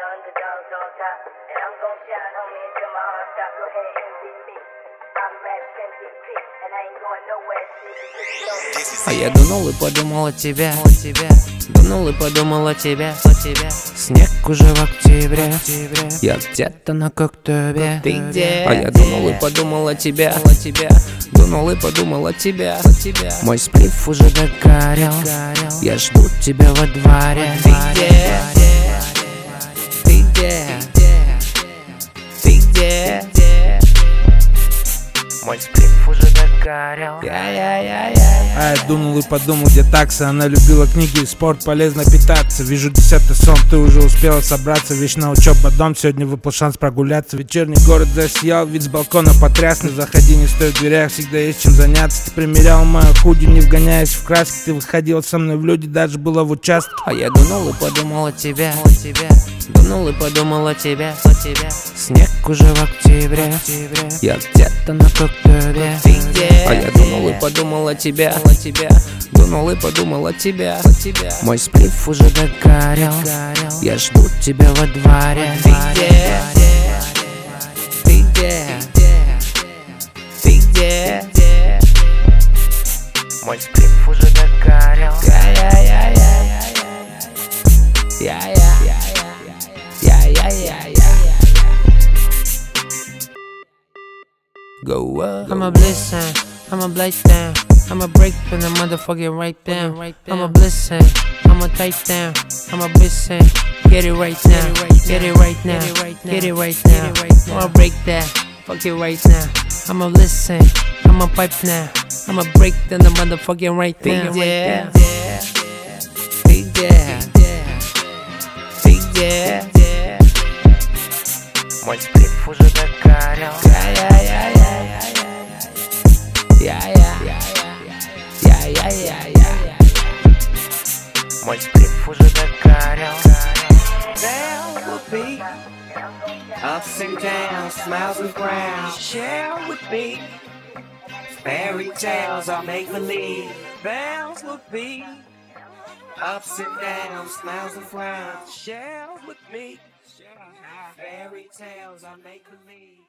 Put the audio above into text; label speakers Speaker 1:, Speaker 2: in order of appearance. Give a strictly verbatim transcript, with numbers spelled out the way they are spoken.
Speaker 1: underdogs on top. And I'm gon' shine, homie, until my heart stop. Go ahead, envy me. I'm Rap эм ви пи, and I ain't going nowhere.
Speaker 2: А я дунул и подумал о тебе, дунул и подумал о тебе. Снег уже в октябре, я где-то на Коктебе. Ты где? А я дунул и подумал о тебе, дунул и подумал о тебе. Мой сплиф уже догорел, я жду тебя во дворе. Ты где? Ты где? Ты где? Мой сплиф уже догорел.
Speaker 3: А я думал и подумал, где такса. Она любила книги и спорт, полезно питаться. Вижу десятый сон, ты уже успела собраться. Вечная учеба, дом, сегодня выпал шанс прогуляться. Вечерний город засиял, вид с балкона потрясный. Заходи, не стой в дверях, всегда есть чем заняться. Ты примерял мою худи, не вгоняясь в краски. Ты выходила со мной в люди, даже была в участке.
Speaker 2: А я дунул и подумал о тебе, дунул и подумал о тебе. Снег уже в октябре, я где-то на Коктебе. Ты где? А я дунул и подумал о тебе, дунул и подумал о тебе. Мой сплиф уже догорел, я жду тебя во дворе. Ты где? Ты где? Ты где? Мой сплиф уже догорел. Go up.
Speaker 4: I'm a blessing, I'm a black down, I'm a break from the motherfucking right down. I'm a blessing, I'm a take down, I'm a blessing. Get it right now, get it right now, get it right now. I'ma break that, fuck it right now. I'm a listen, I'm a pipe now, I'm a break down the motherfucking right down.
Speaker 2: Yeah, yeah, yeah, yeah. Мой сплиф уже догорел. Мой сплиф уже догорел.
Speaker 5: There will be ups and downs, smiles and frowns. Share with me fairy tales are make believe. There will be ups and downs, smiles and frowns. Share with me fairy tales are make believe.